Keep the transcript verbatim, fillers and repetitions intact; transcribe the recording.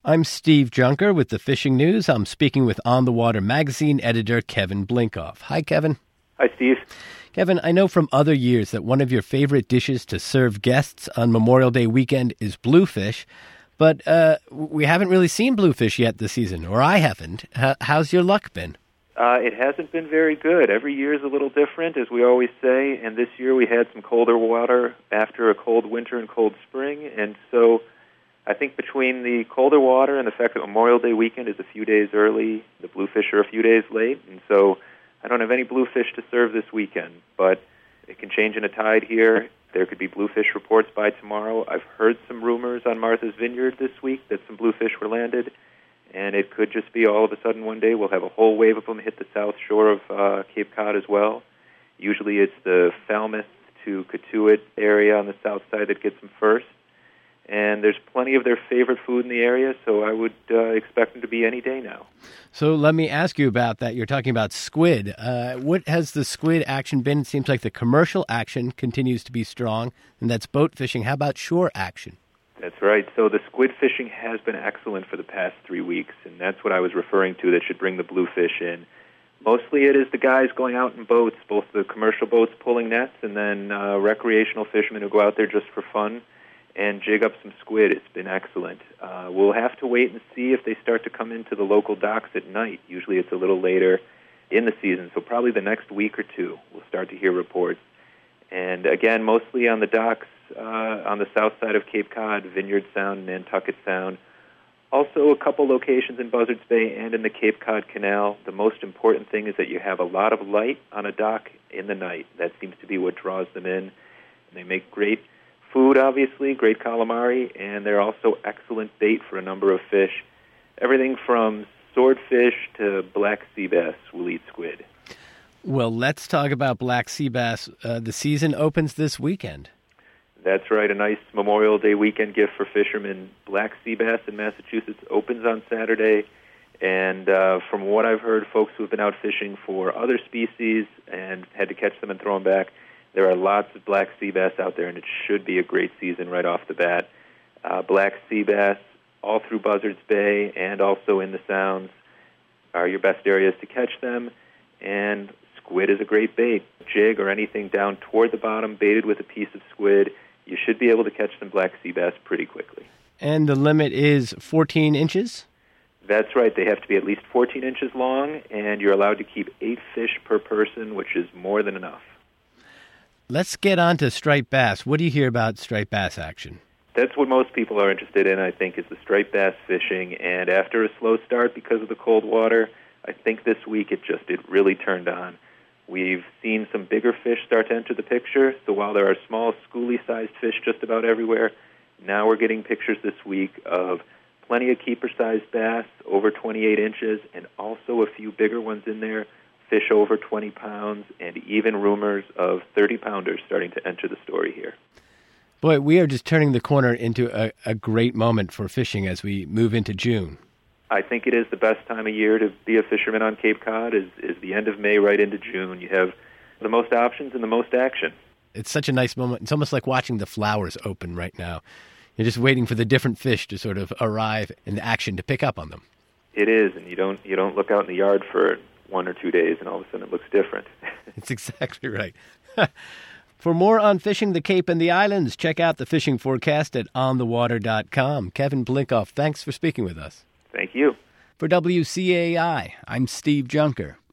I'm Steve Junker with the Fishing News. I'm speaking with On the Water magazine editor Kevin Blinkoff. Hi, Kevin. Hi, Steve. Kevin, I know from other years that one of your favorite dishes to serve guests on Memorial Day weekend is bluefish, but uh, we haven't really seen bluefish yet this season, or I haven't. H- how's your luck been? Uh, it hasn't been very good. Every year is a little different, as we always say, and this year we had some colder water after a cold winter and cold spring, and so I think between the colder water and the fact that Memorial Day weekend is a few days early, the bluefish are a few days late, and so I don't have any bluefish to serve this weekend, but it can change in a tide here. There could be bluefish reports by tomorrow. I've heard some rumors on Martha's Vineyard this week that some bluefish were landed, and it could just be all of a sudden one day we'll have a whole wave of them hit the south shore of uh, Cape Cod as well. Usually it's the Falmouth to Cotuit area on the south side that gets them first. And there's plenty of their favorite food in the area, so I would uh, expect them to be any day now. So let me ask you about that. You're talking about squid. Uh, what has the squid action been? It seems like the commercial action continues to be strong, and that's boat fishing. How about shore action? That's right. So the squid fishing has been excellent for the past three weeks, and that's what I was referring to that should bring the bluefish in. Mostly it is the guys going out in boats, both the commercial boats pulling nets and then uh, recreational fishermen who go out there just for fun and jig up some squid. It's been excellent. Uh, we'll have to wait and see if they start to come into the local docks at night. Usually it's a little later in the season, so probably the next week or two we'll start to hear reports. And again, mostly on the docks uh, on the south side of Cape Cod, Vineyard Sound, Nantucket Sound. Also a couple locations in Buzzards Bay and in the Cape Cod Canal. The most important thing is that you have a lot of light on a dock in the night. That seems to be what draws them in. And they make great food, obviously, great calamari, and they're also excellent bait for a number of fish. Everything from swordfish to black sea bass will eat squid. Well, let's talk about black sea bass. Uh, the season opens this weekend. That's right, a nice Memorial Day weekend gift for fishermen. Black sea bass in Massachusetts opens on Saturday, and uh, from what I've heard, folks who have been out fishing for other species and had to catch them and throw them back, there are lots of black sea bass out there, and it should be a great season right off the bat. Uh, black sea bass all through Buzzards Bay and also in the Sounds are your best areas to catch them, and squid is a great bait. Jig or anything down toward the bottom baited with a piece of squid, you should be able to catch some black sea bass pretty quickly. And the limit is fourteen inches? That's right. They have to be at least fourteen inches long, and you're allowed to keep eight fish per person, which is more than enough. Let's get on to striped bass. What do you hear about striped bass action? That's what most people are interested in, I think, is the striped bass fishing. And after a slow start because of the cold water, I think this week it just it really turned on. We've seen some bigger fish start to enter the picture, so while there are small schoolie-sized fish just about everywhere, now we're getting pictures this week of plenty of keeper-sized bass, over twenty-eight inches, and also a few bigger ones in there, fish over twenty pounds, and even rumors of thirty-pounders starting to enter the story here. Boy, we are just turning the corner into a, a great moment for fishing as we move into June. I think it is the best time of year to be a fisherman on Cape Cod is, is the end of May right into June. You have the most options and the most action. It's such a nice moment. It's almost like watching the flowers open right now. You're just waiting for the different fish to sort of arrive in the action to pick up on them. It is, and you don't you don't look out in the yard for one or two days, and all of a sudden it looks different. That's exactly right. For more on fishing the Cape and the islands, check out the fishing forecast at on the water dot com. Kevin Blinkoff, thanks for speaking with us. Thank you. For W C A I, I'm Steve Junker.